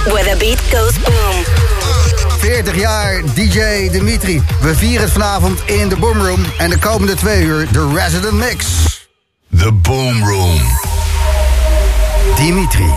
where the beat goes boom. 40 jaar DJ Dimitri. We vieren het vanavond in de Boom Room. En de komende 2 uur de Resident Mix. The Boom Room. Dimitri.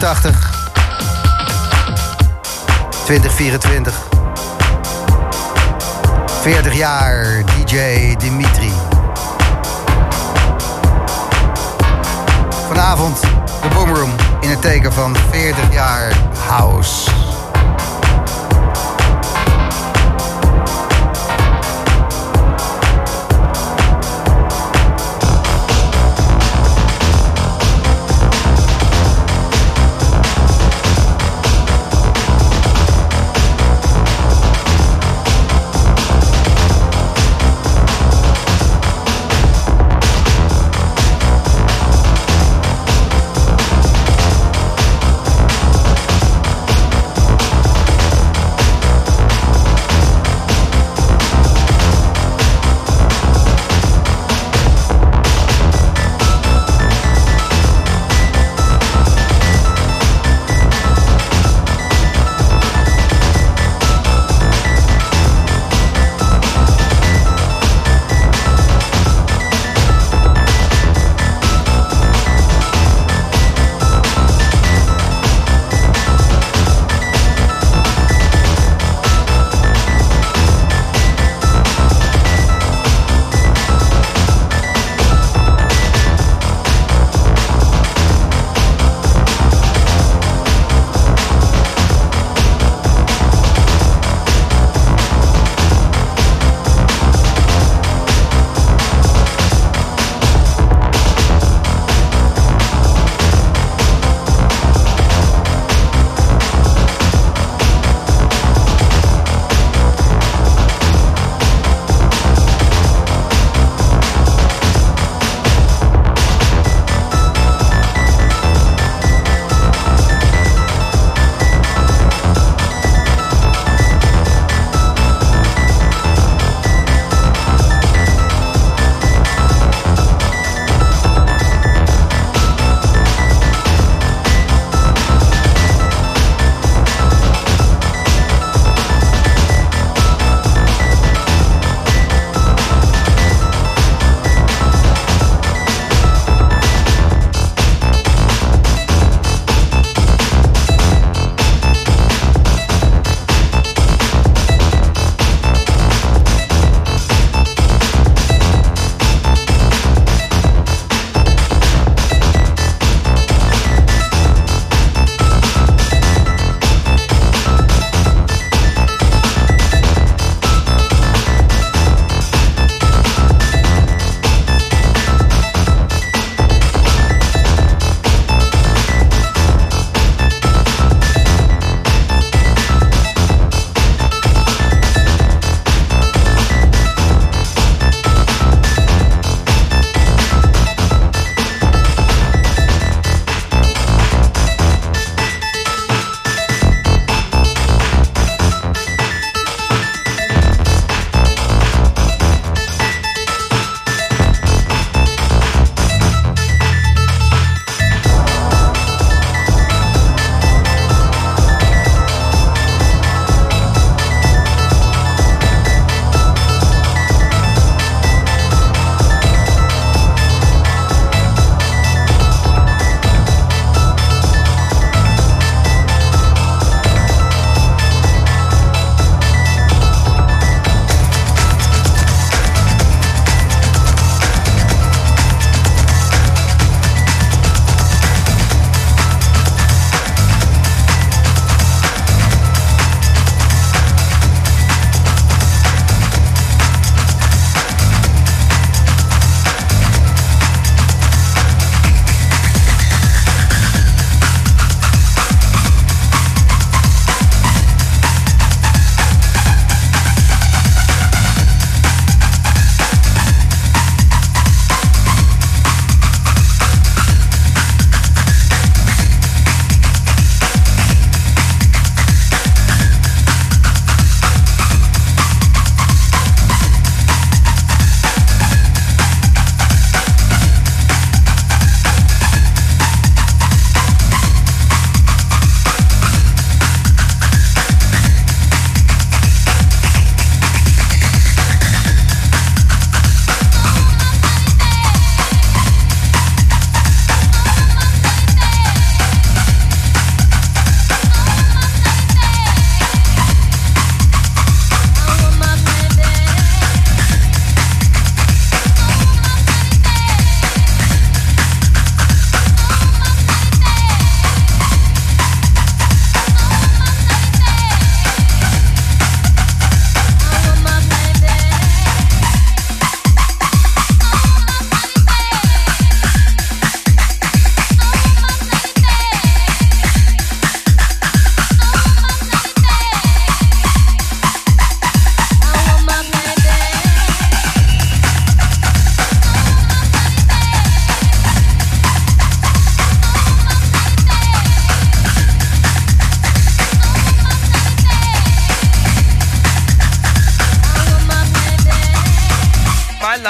1984. 2024. 40 jaar DJ Dimitri. Vanavond de Boomroom in het teken van 40 jaar house.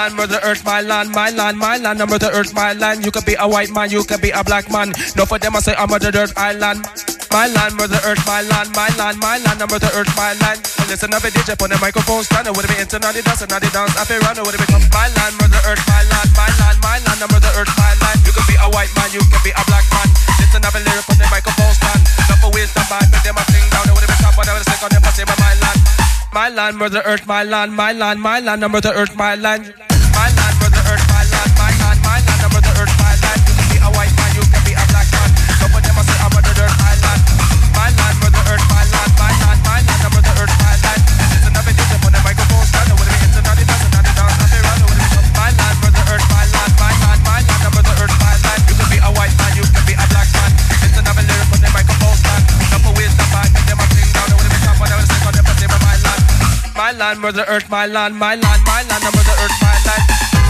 land, Mother Earth, my land, my land, my land, Mother Earth, my land. You could be a white man, you could be a black man. No for them I say I'm Mother Earth Island. My land, Mother Earth, my land, my land, my land, Mother Earth, my land. Listen up, DJ, put the microphone stand. Would it be international dance, and the dance, I feel run. Would it be my land, Mother Earth, my land, my land, my land, Mother Earth, my land. You could be a white man, you could be a black man. Listen up, lyric, put the microphone stand. Not for wisdom, but them I sing down. Would it be top, but I would stick on them, I say, my land. My land, Mother Earth, my land, my land, my land, Mother Earth, my land. My land, Mother Earth, my land, my land, my land, Mother Earth, my land. You can be a white man, you can be a black man. So for them I say, I'm Mother Earth, my land. My land, Mother Earth, my land, my land, my land, Mother Earth, my land. Listen up and DJ, put the microphone stand. Would it be international dance, and the dance, I feel run. Would it be my land, Mother Earth, my land, my land, my land, Mother Earth, my land. You can be a white man, you can be a black man. Listen up and lyric, put the microphone stand. Not for wisdom, but them I sing down. Would it be top, but I would stick on them, I say, my land. My land, Mother Earth, my land, my land, my land, Mother Earth, my land.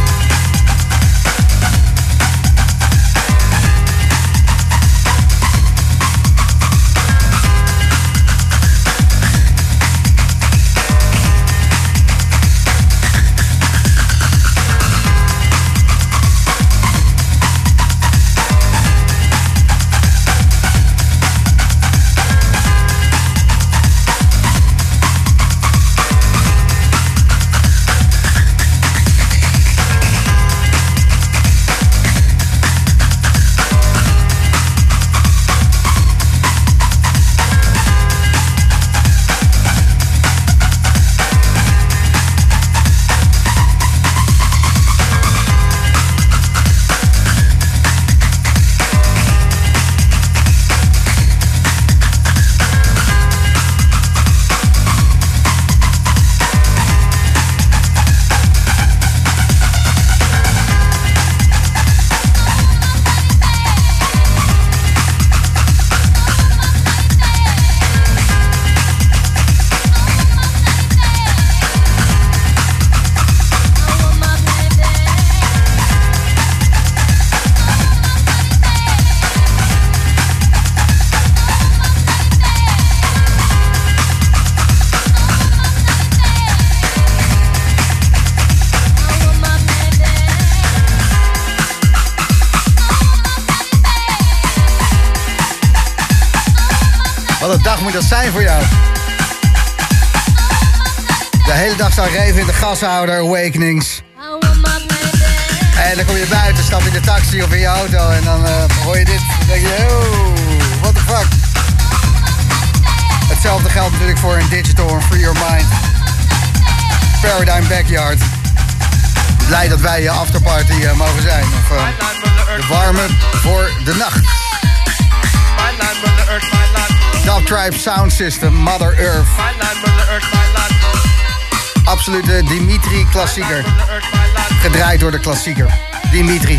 Wat een dag moet dat zijn voor jou. De hele dag staan reven in de gashouder, Awakenings. En dan kom je buiten, stap in de taxi of in je auto en dan hoor je dit. Dan denk je, oh, what the fuck. Hetzelfde geldt natuurlijk voor een digital en Free Your Mind. Paradigm Backyard. Blij dat wij je afterparty mogen zijn. Of de warme voor de nacht. Dub Tribe Sound System, Mother Earth. Absolute Dimitri klassieker. Gedraaid door de klassieker. Dimitri.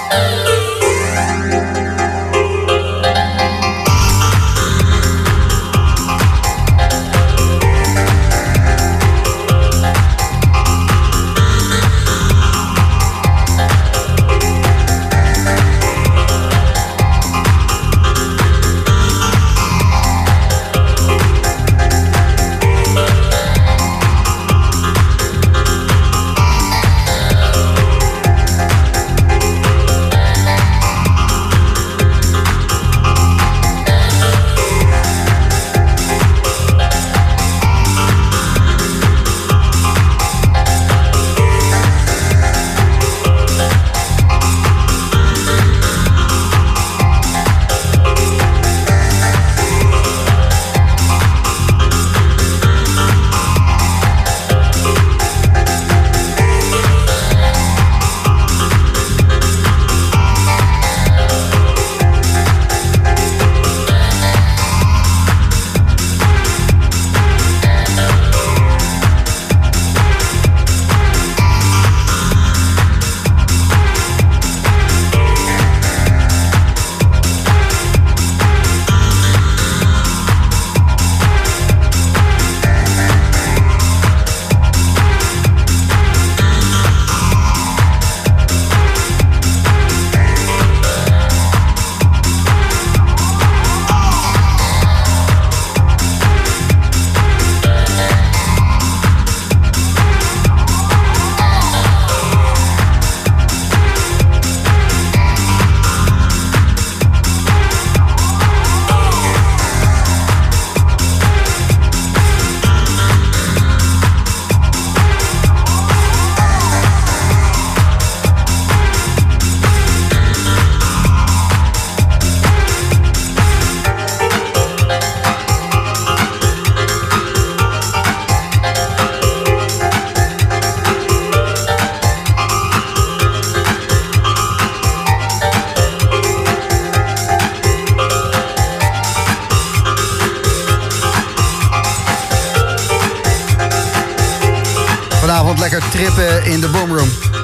Vanavond lekker trippen in de Boomroom.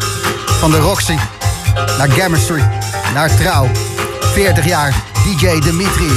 Van de Roxy naar Chemistry, naar Trouw. 40 jaar, DJ Dimitri.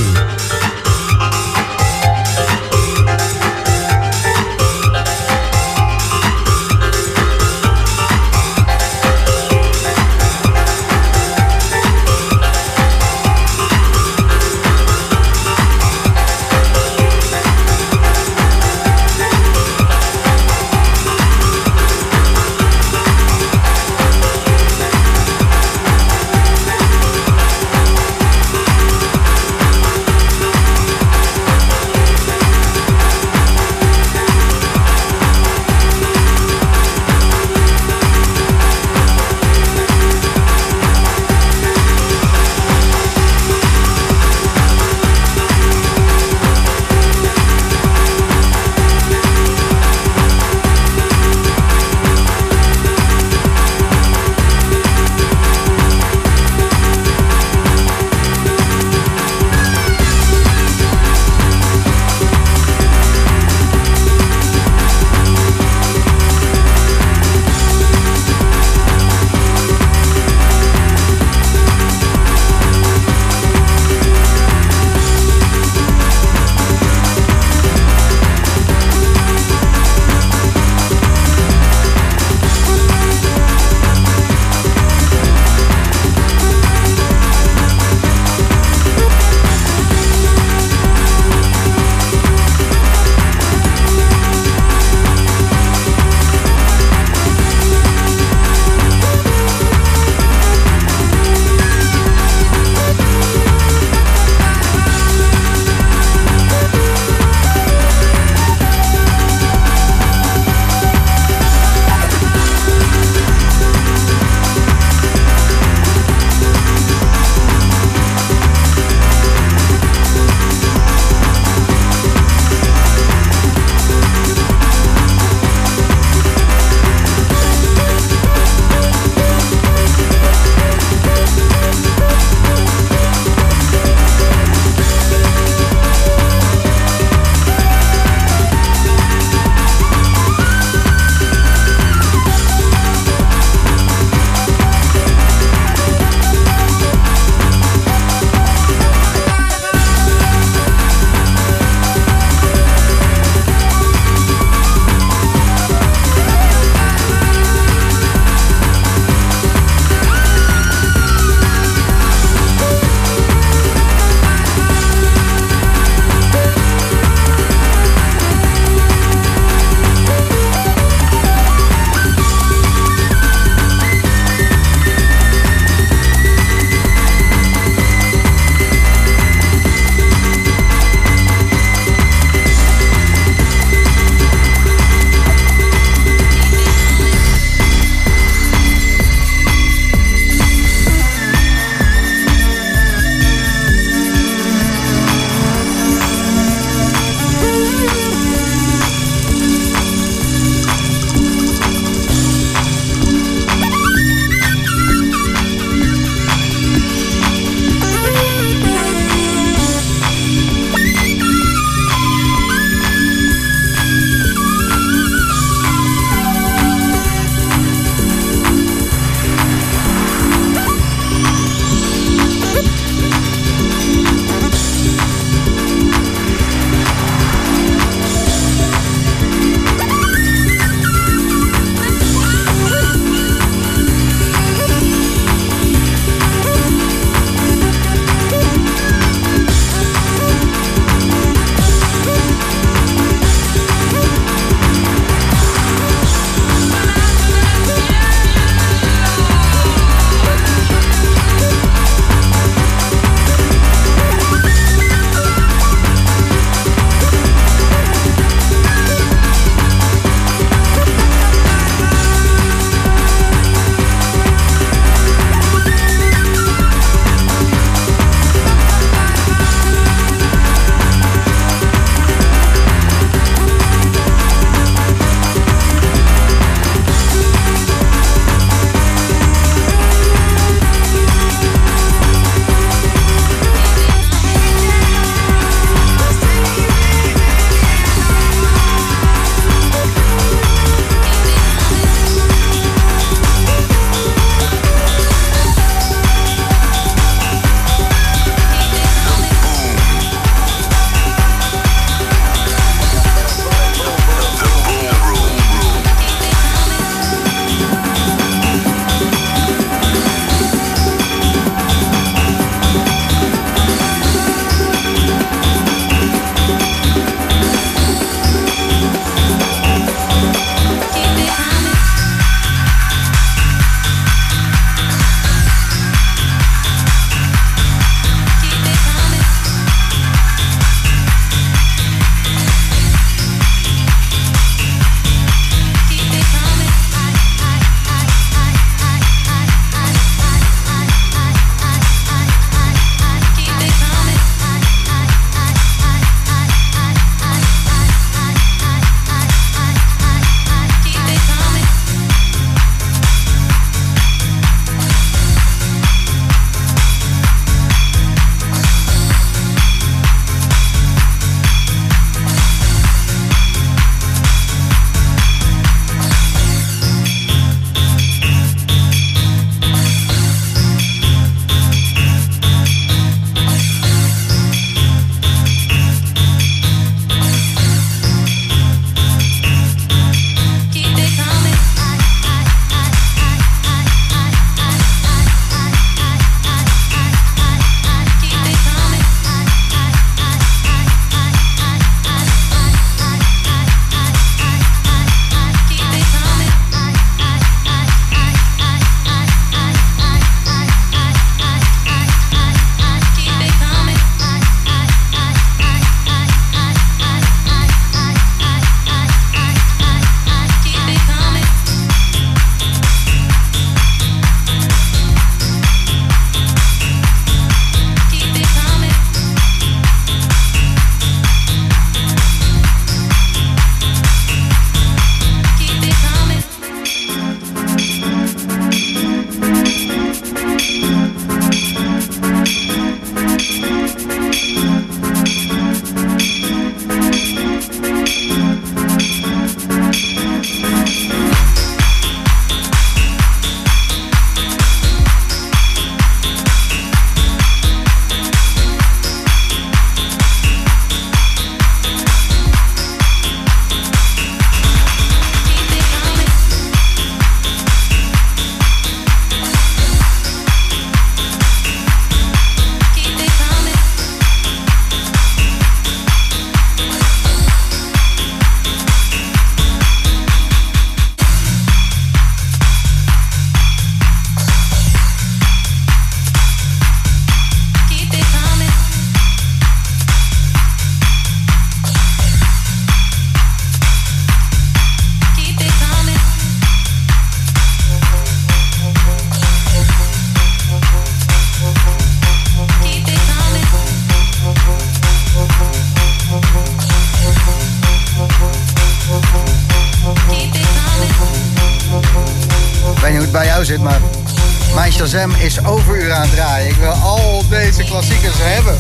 zit, maar mijn Shazam is overuren aan het draaien. Ik wil al deze klassiekers hebben.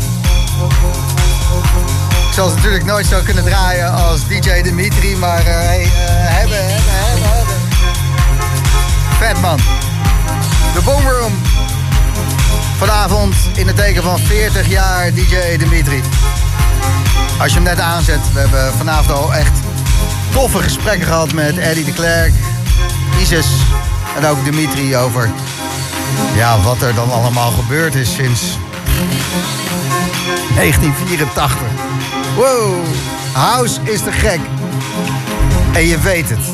Ik zal ze natuurlijk nooit zo kunnen draaien als DJ Dimitri, maar hebben. Vet man. De Boom Room. Vanavond in het teken van 40 jaar DJ Dimitri. Als je hem net aanzet, we hebben vanavond al echt toffe gesprekken gehad met Eddie de Klerk, Isis en ook Dimitri over wat er dan allemaal gebeurd is sinds 1984. Wow, house is te gek. En je weet het.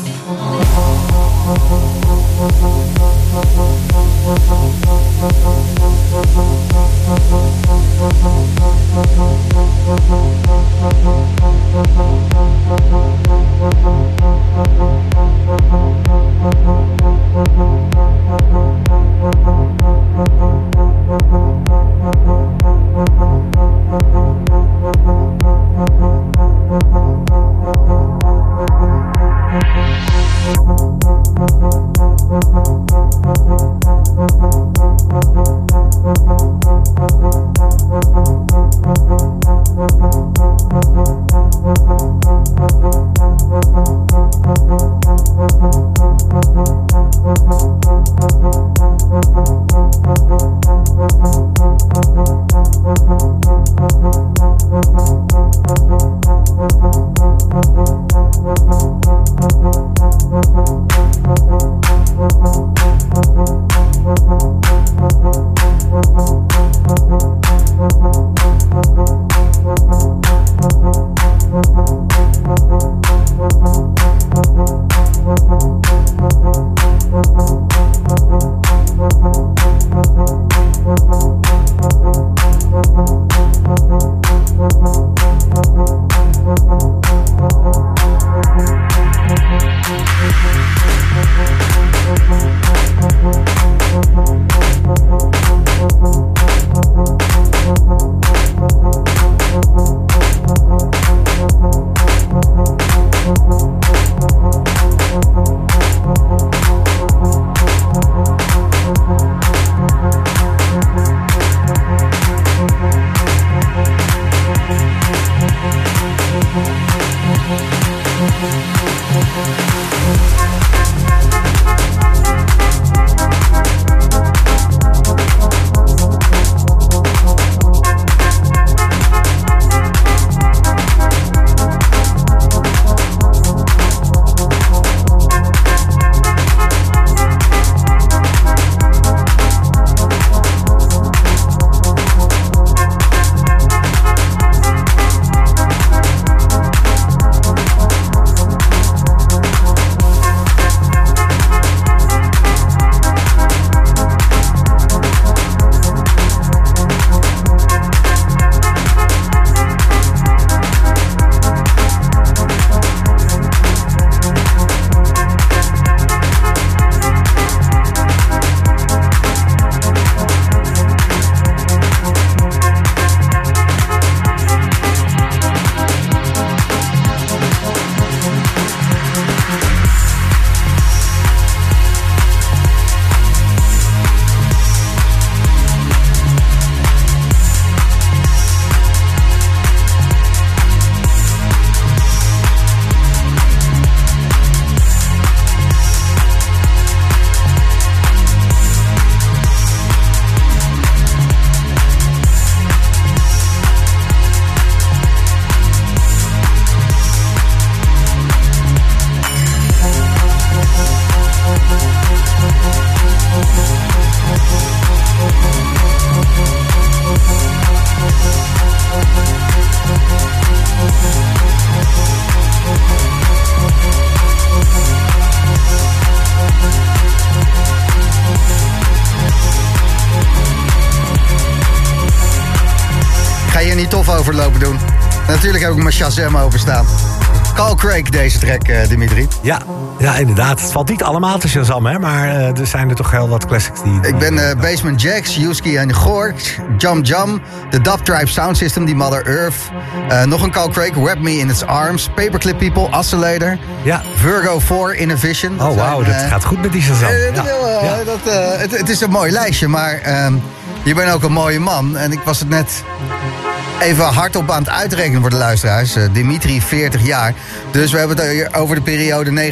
Ga je niet tof overlopen doen? Natuurlijk heb ik mijn Shazam openstaan. Carl Craig, deze track, Dimitri. Ja, inderdaad. Het valt niet allemaal te Shazam, hè, maar er zijn er toch heel wat classics die... Ik ben Basement Jaxx, Yuski en Gorge, Jump Jump, de Dub Tribe Sound System, die Mother Earth. Nog een Carl Craig, Wrap Me in Its Arms, Paperclip People, Oscillator. Ja. Virgo 4, Innovation. Oh, wauw, dat gaat goed met die Shazam. Het is een mooi lijstje, maar je bent ook een mooie man. En ik was het net even hardop aan het uitrekenen voor de luisteraars. Dimitri, 40 jaar. Dus we hebben het hier over de periode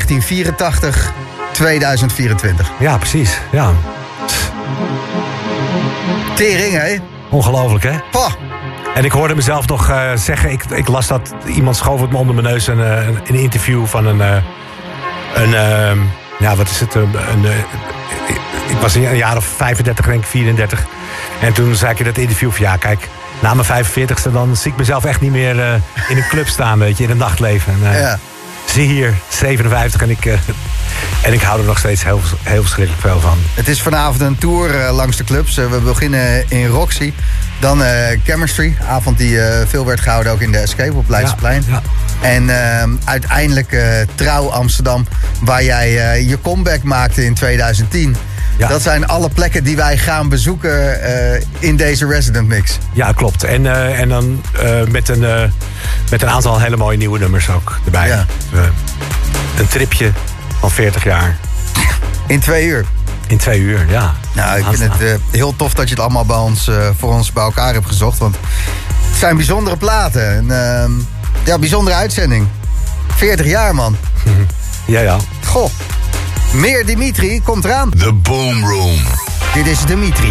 1984-2024. Ja, precies. Ja. Tering, hè? Ongelooflijk, hè? Poh. En ik hoorde mezelf nog zeggen... Ik las dat iemand schoof het me onder mijn neus... een interview van wat is het? Ik was een jaar of 35, denk ik, 34. En toen zei ik in dat interview van... Ja, kijk, na mijn 45ste... dan zie ik mezelf echt niet meer in een club staan, weet je, in het nachtleven. En, zie hier, 57 en ik hou er nog steeds heel verschrikkelijk veel van. Het is vanavond een tour langs de clubs. We beginnen in Roxy. Dan Chemistry, avond die veel werd gehouden ook in de Escape op Leidseplein. Ja. En uiteindelijk Trouw Amsterdam, waar jij je comeback maakte in 2010. Ja. Dat zijn alle plekken die wij gaan bezoeken in deze Resident Mix. Ja, klopt. En dan met een aantal hele mooie nieuwe nummers ook erbij. Ja. Een tripje van 40 jaar. In 2 uur? In 2 uur, ja. Nou, ik vind het heel tof dat je het allemaal voor ons bij elkaar hebt gezocht. Want het zijn bijzondere platen. En, bijzondere uitzending. 40 jaar, man. Ja. Goh. Meer Dimitri komt eraan. The Boom Room. Dit is Dimitri.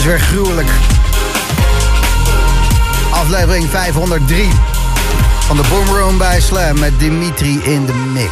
is weer gruwelijk. Aflevering 503 van de Boom Room bij Slam met Dimitri in de mix.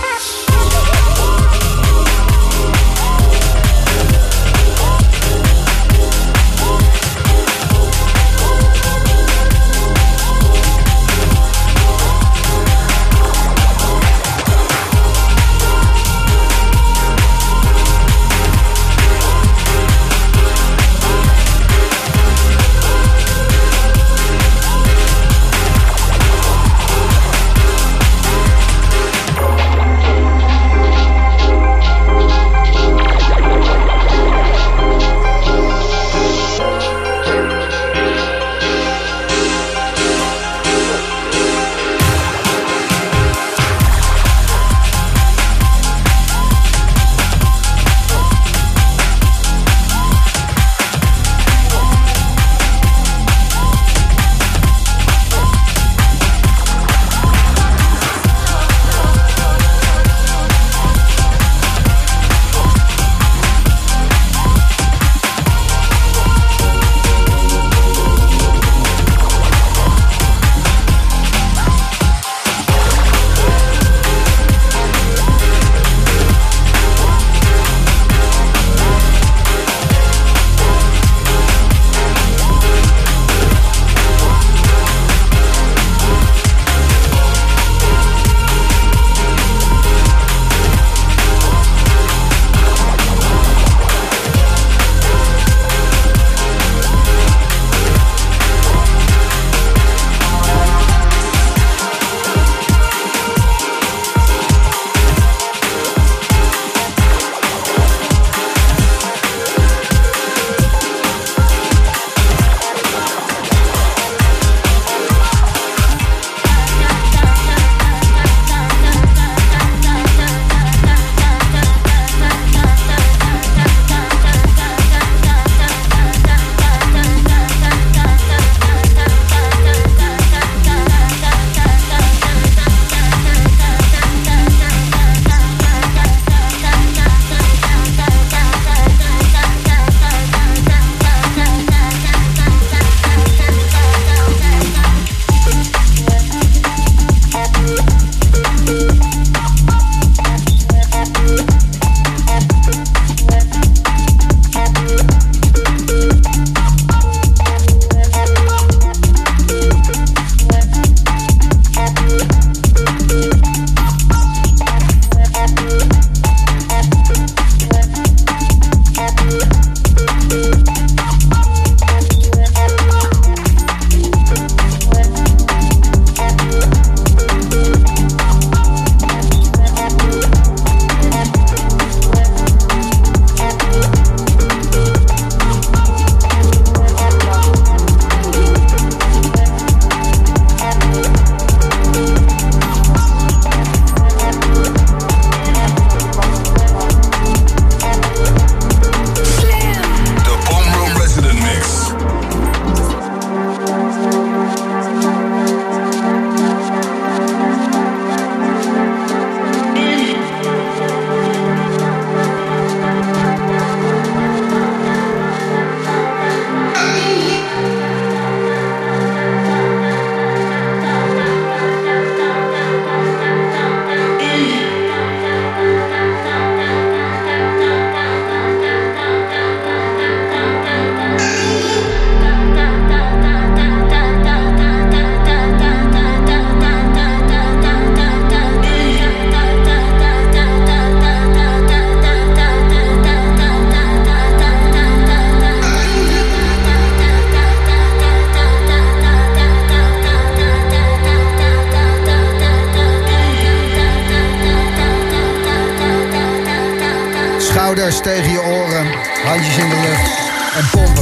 Schouders tegen je oren, handjes in de lucht en pompen.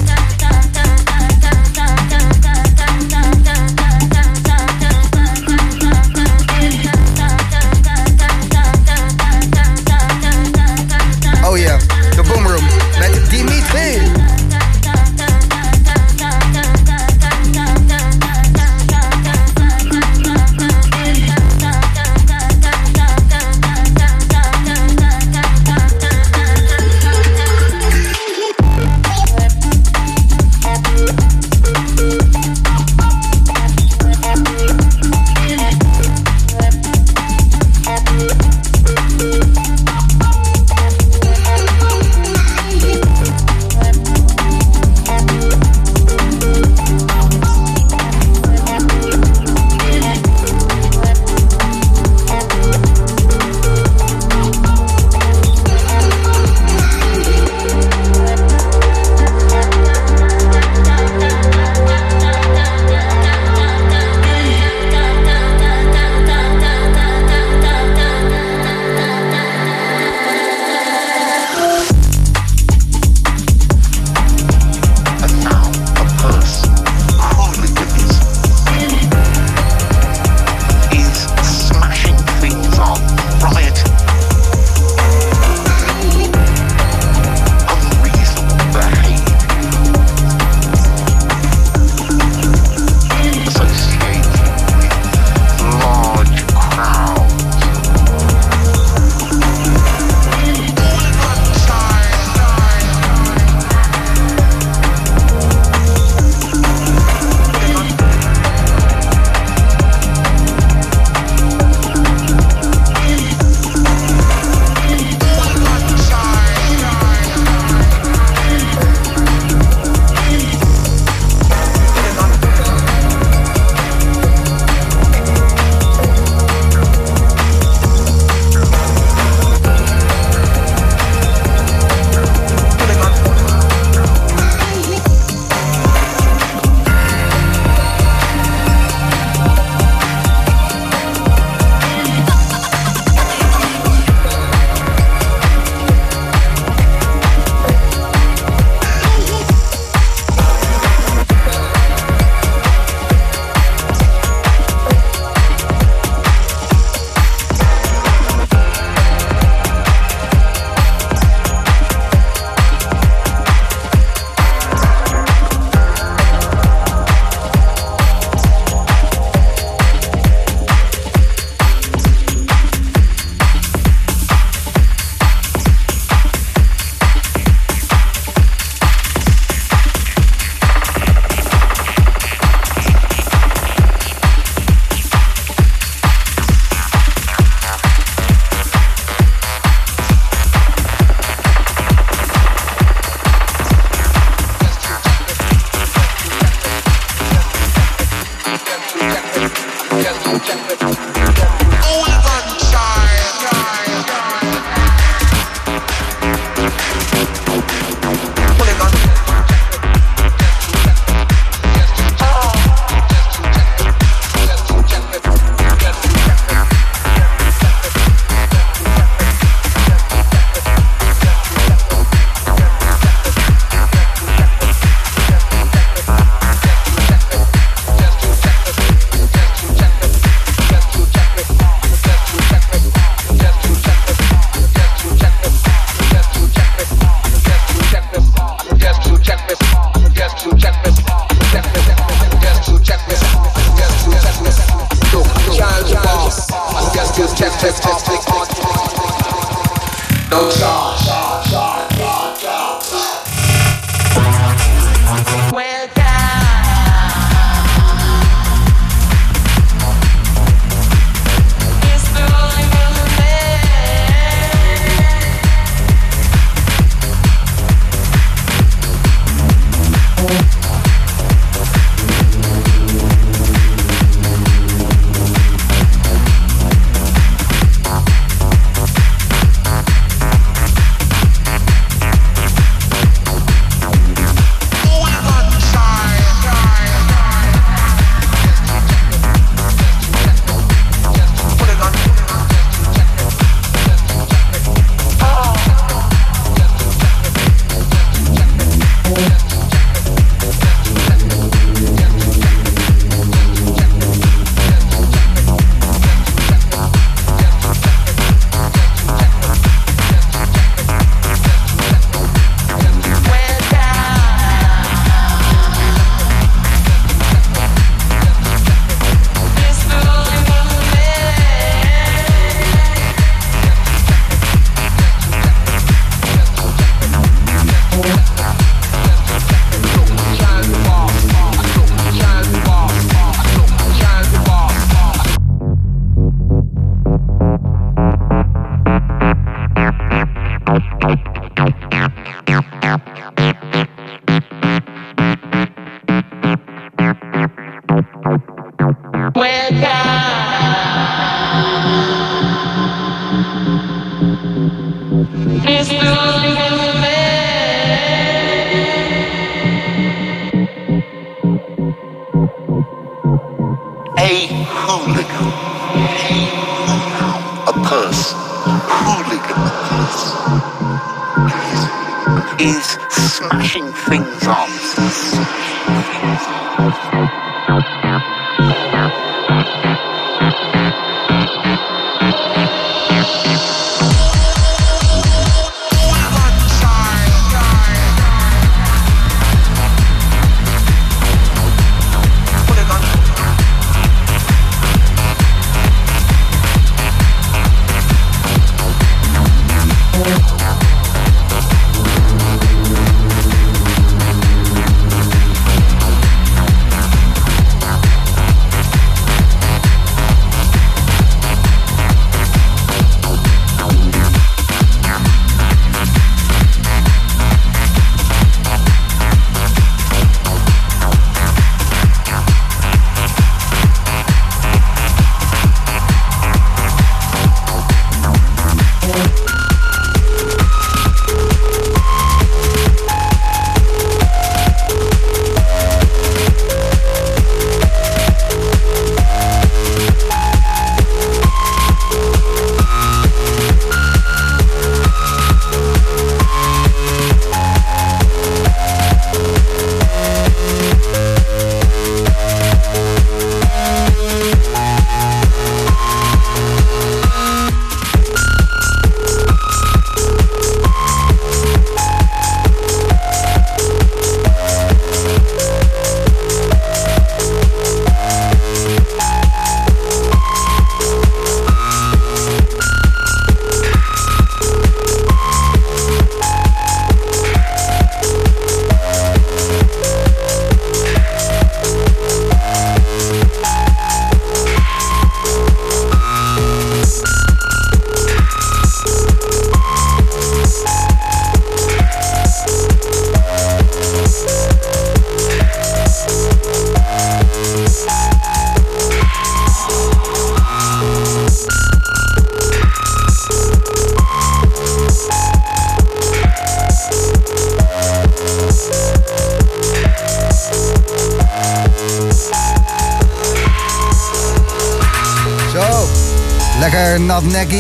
Oh ja, de Boom Room met Dimitri. No charge. Is smashing things up. Lekker nat nekkie.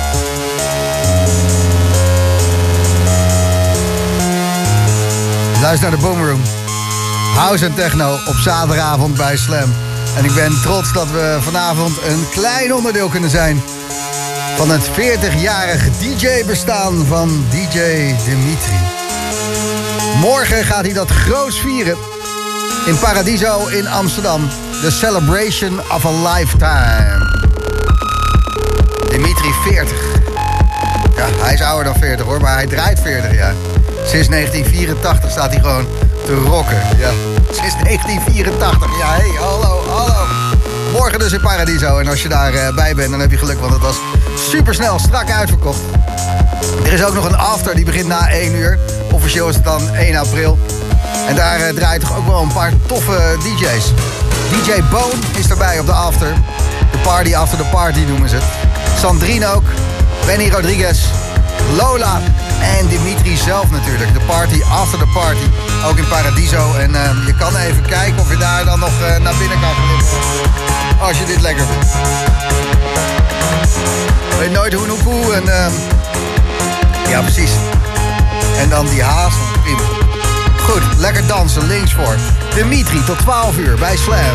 Luister naar de Boomroom. House en techno op zaterdagavond bij Slam. En ik ben trots dat we vanavond een klein onderdeel kunnen zijn van het 40-jarig DJ-bestaan van DJ Dimitri. Morgen gaat hij dat groots vieren in Paradiso in Amsterdam. The Celebration of a Lifetime. Dimitri 40. Ja, hij is ouder dan 40 hoor, maar hij draait 40 jaar. Sinds 1984 staat hij gewoon te rocken. Ja, sinds 1984. Ja, hey, hallo. Morgen dus in Paradiso. En als je daar bij bent, dan heb je geluk, want het was supersnel, strak uitverkocht. Er is ook nog een after, die begint na 1 uur. Officieel is het dan 1 april. En daar draait toch ook wel een paar toffe DJ's. DJ Bone is erbij op de after. De party after the party noemen ze het. Sandrine ook. Benny Rodriguez. Lola. En Dimitri zelf natuurlijk. De party after the party. Ook in Paradiso. En je kan even kijken of je daar dan nog naar binnen kan glippen. Als je dit lekker vindt. Weet nooit hoe en hoe. En ja, precies. En dan die haast. Prima. Goed, lekker dansen. Links voor. Dimitri tot 12 uur bij Slam.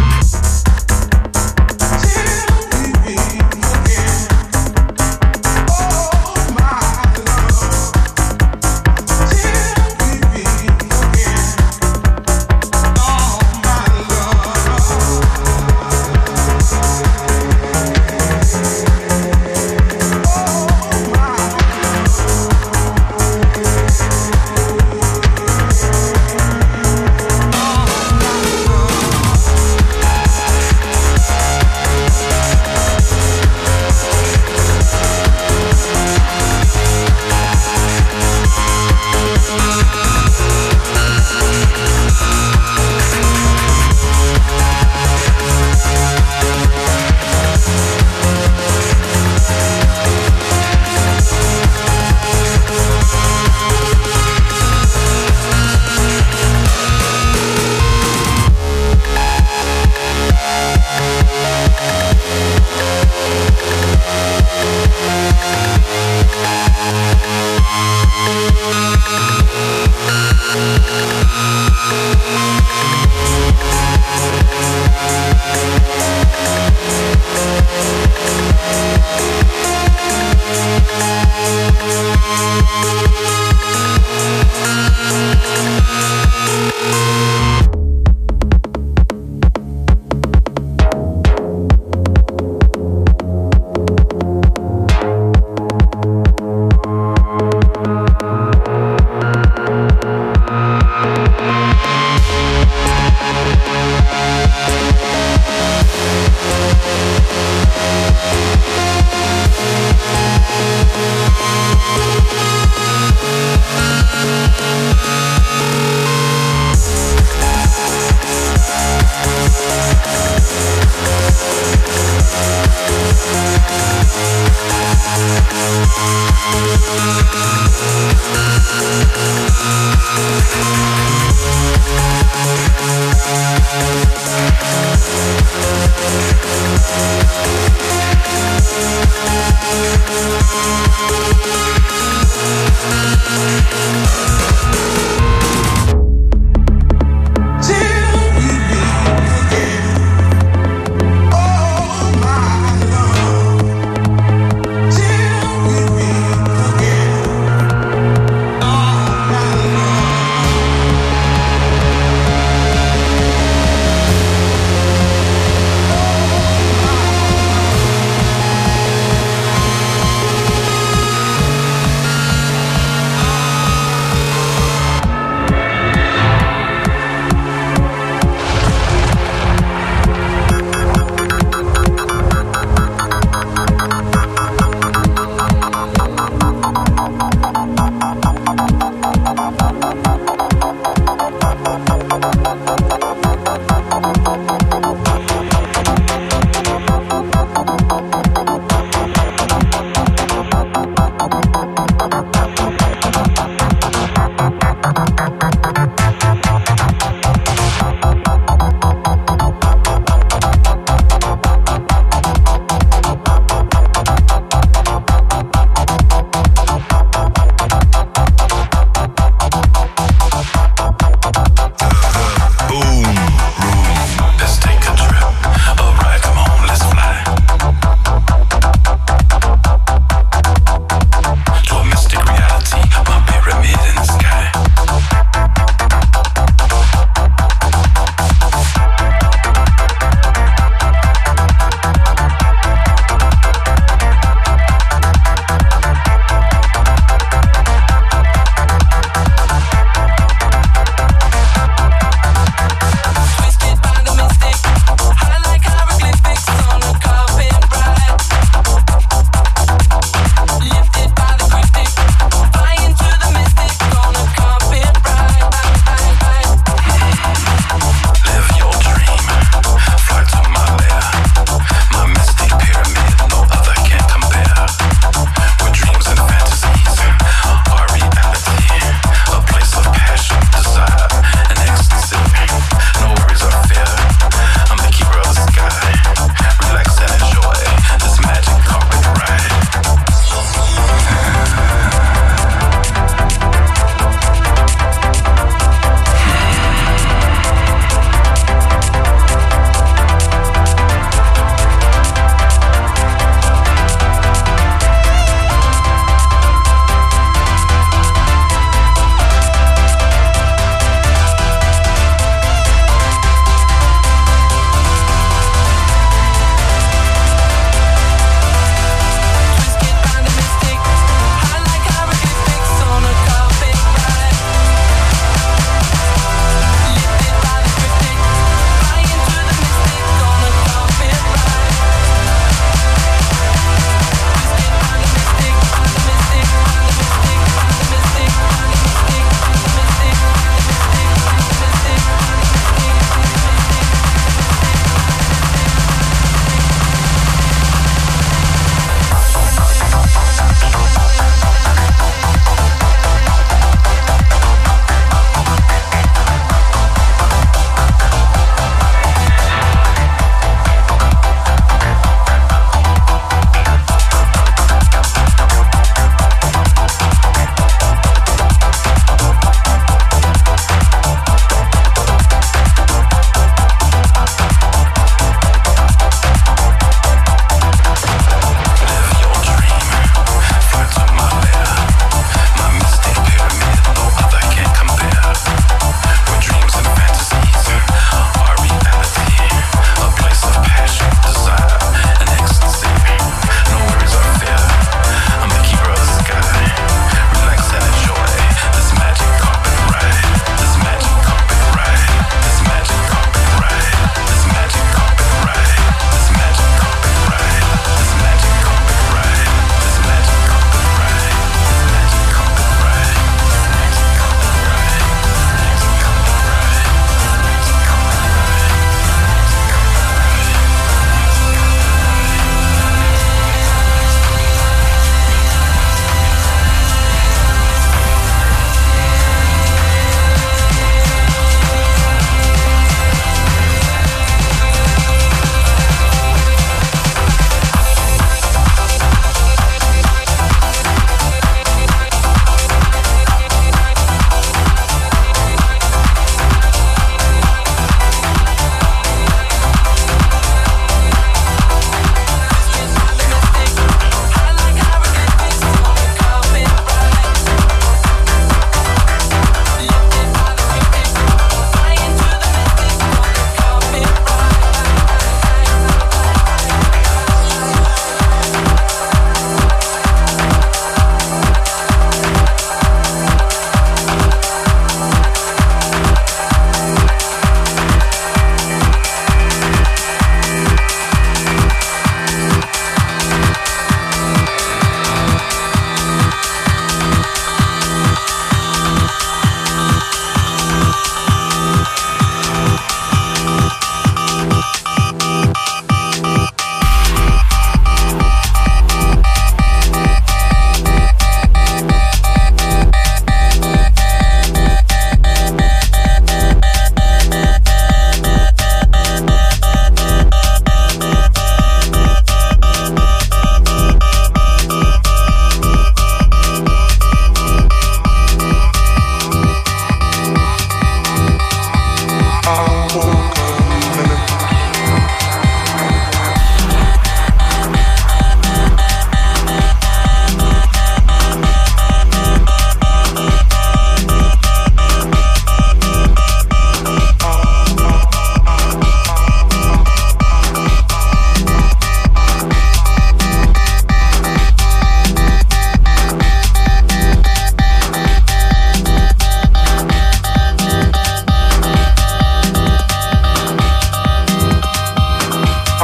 Boom room. Let's take a trip.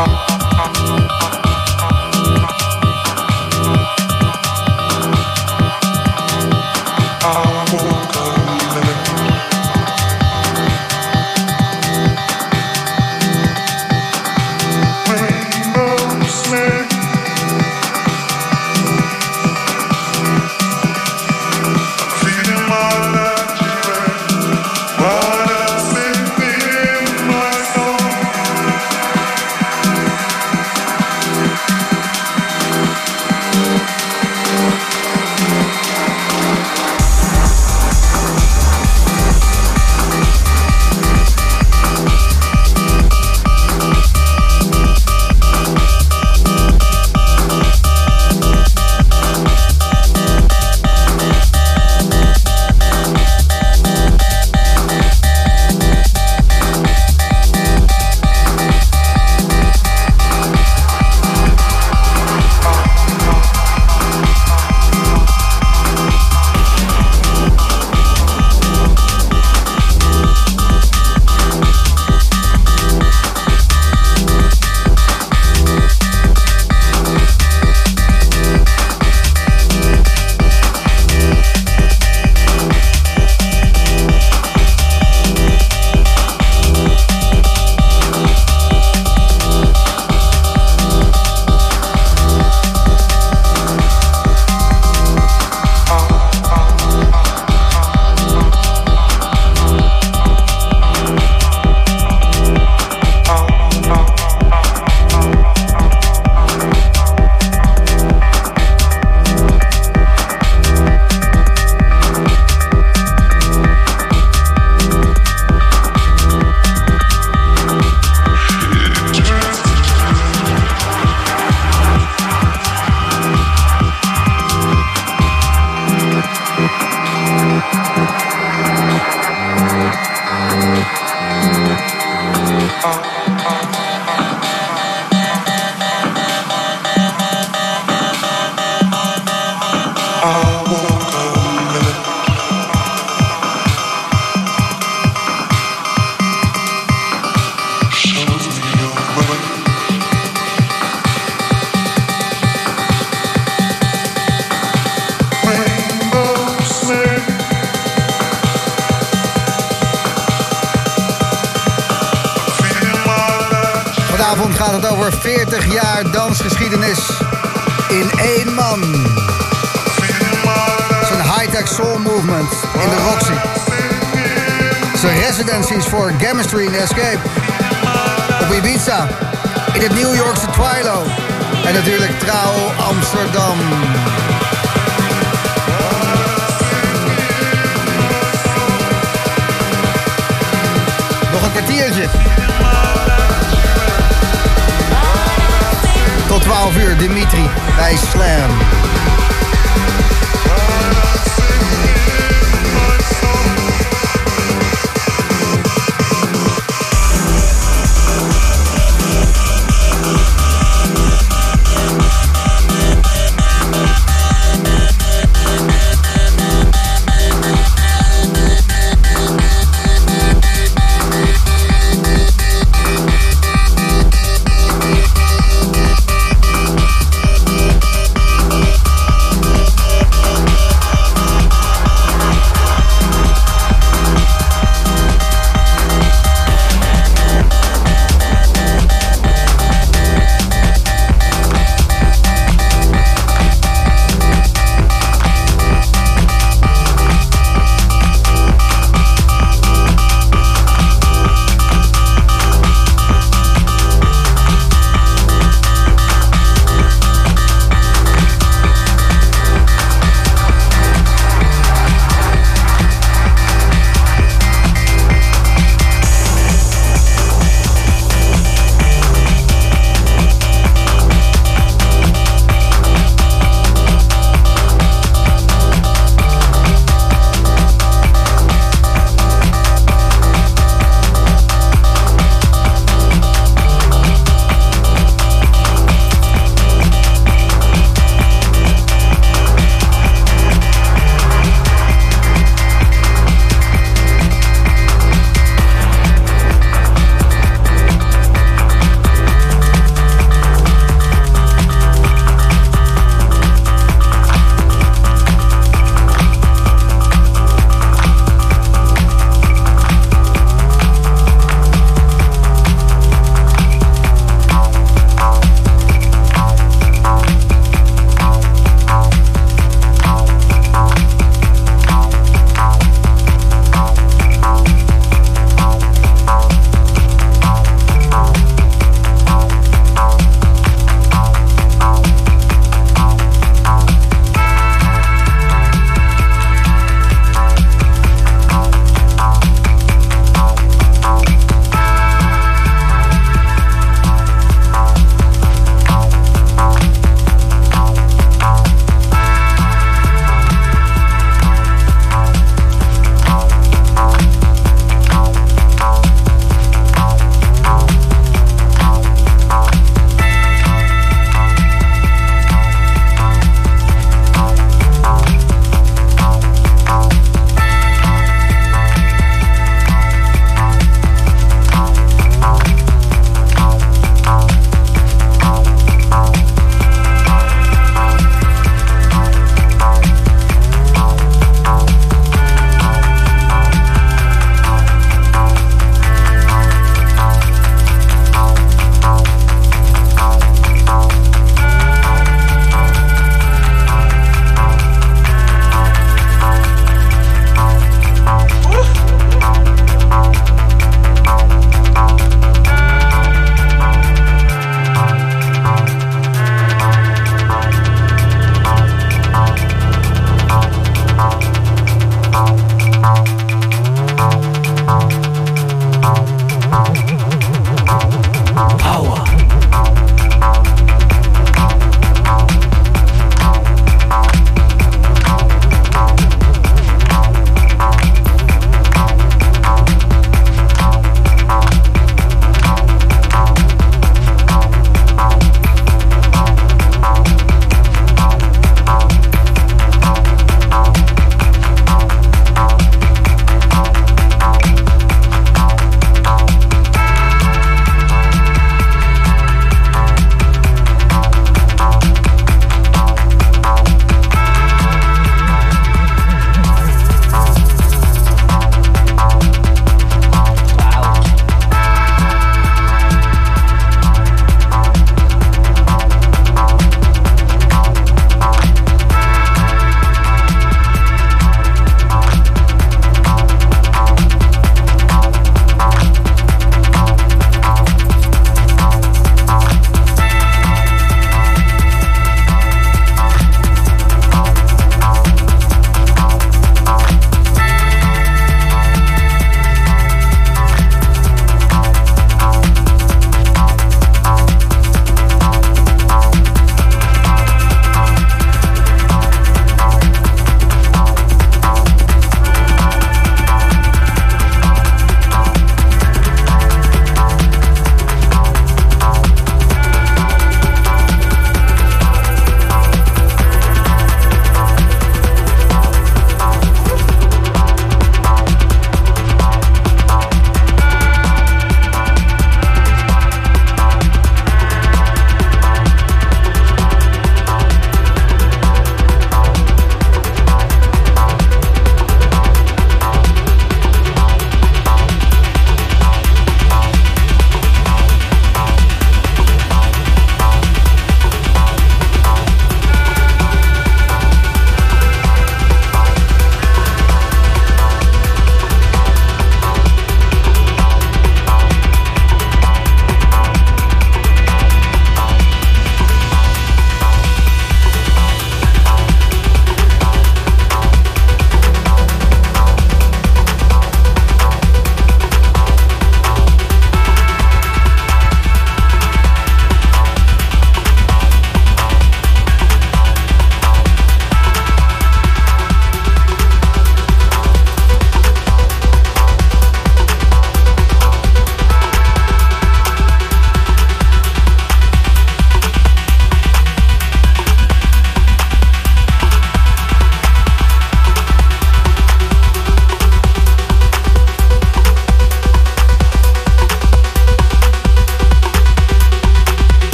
Vanavond gaat het over 40 jaar dansgeschiedenis in één man. Zijn high-tech soul movement in de Roxy. Zijn residencies voor Chemistry in Escape. Op Ibiza. In het New Yorkse Twilo. En natuurlijk trouw Amsterdam. Nog een kwartiertje. Tot 12 uur Dimitri bij Slam.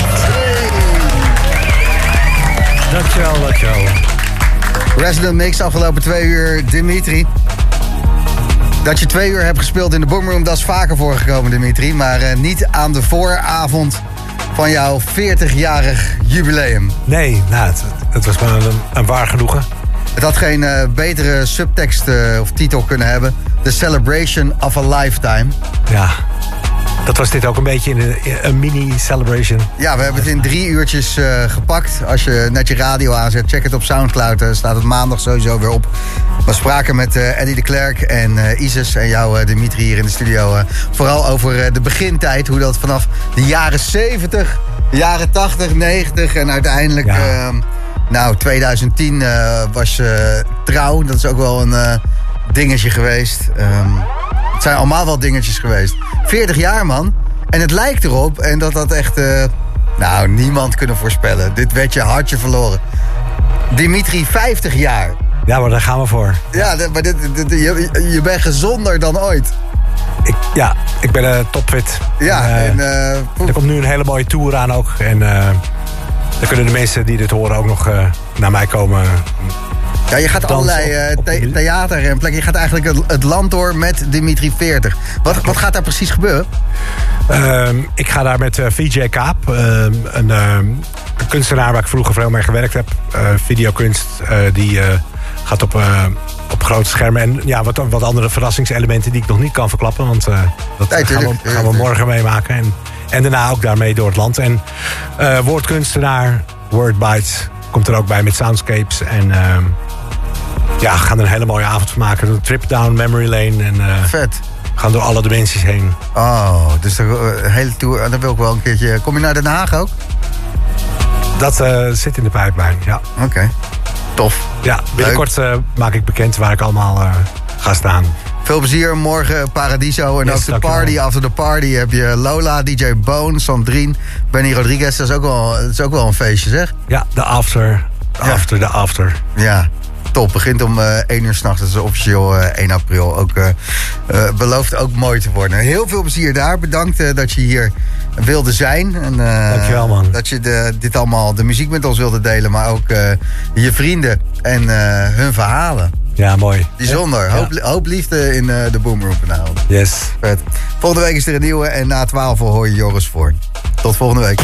Dankjewel. Resident Mix, afgelopen 2 uur, Dimitri. Dat je 2 uur hebt gespeeld in de Boomroom, dat is vaker voorgekomen, Dimitri. Maar niet aan de vooravond van jouw 40-jarig jubileum. Nee, nou, het was maar een waar genoegen. Het had geen betere subtekst of titel kunnen hebben. The Celebration of a Lifetime. Ja, dat was dit ook een beetje in een mini-celebration. Ja, we hebben het in 3 uurtjes gepakt. Als je net je radio aanzet, check het op Soundcloud. Staat het maandag sowieso weer op. We spraken met Eddie de Klerk en Isis en jou, Dimitri, hier in de studio. Vooral over de begintijd. Hoe dat vanaf de jaren 70, de jaren 80, 90 en uiteindelijk... Ja. 2010 was trouw. Dat is ook wel een dingetje geweest. Het zijn allemaal wel dingetjes geweest. 40 jaar, man. En het lijkt erop. En dat echt... niemand kunnen voorspellen. Dit werd je hartje verloren. Dimitri, 50 jaar. Ja, maar daar gaan we voor. Ja, maar je bent gezonder dan ooit. Ik ben topfit. Ja, er komt nu een hele mooie tour aan ook. En dan kunnen de mensen die dit horen ook nog naar mij komen. Ja, je gaat allerlei theater en plekken. Je gaat eigenlijk het land door met Dimitri 40. Wat gaat daar precies gebeuren? Ik ga daar met VJ Kaap, een kunstenaar waar ik vroeger veel mee gewerkt heb. Videokunst, die gaat op grote schermen. En ja, wat andere verrassingselementen die ik nog niet kan verklappen. Want dat gaan we morgen meemaken. En daarna ook daarmee door het land. En woordkunstenaar, Wordbites, komt er ook bij met soundscapes. En we gaan er een hele mooie avond van maken. Een trip down memory lane. En, vet. We gaan door alle dimensies heen. Oh, dus de hele tour. Dan wil ik wel een keertje. Kom je naar Den Haag ook? Dat zit in de pijplijn, ja. Oké. Tof. Ja, binnenkort maak ik bekend waar ik allemaal ga staan. Veel plezier morgen, Paradiso. En ook de party. After the party heb je Lola, DJ Bone, Sandrine, Benny Rodriguez. Dat is ook wel een feestje, zeg. Ja, de after. De after. Ja, top. Begint om 1 uur 's nachts. Dat is officieel 1 april. Ook belooft ook mooi te worden. Heel veel plezier daar. Bedankt dat je hier wilde zijn. En, dankjewel, man. Dat je dit allemaal, de muziek met ons wilde delen. Maar ook je vrienden en hun verhalen. Ja, mooi. Bijzonder. Hoop liefde in de Boomroom vanavond. Yes. Vet. Volgende week is er een nieuwe en na 12 hoor je Joris voor. Tot volgende week.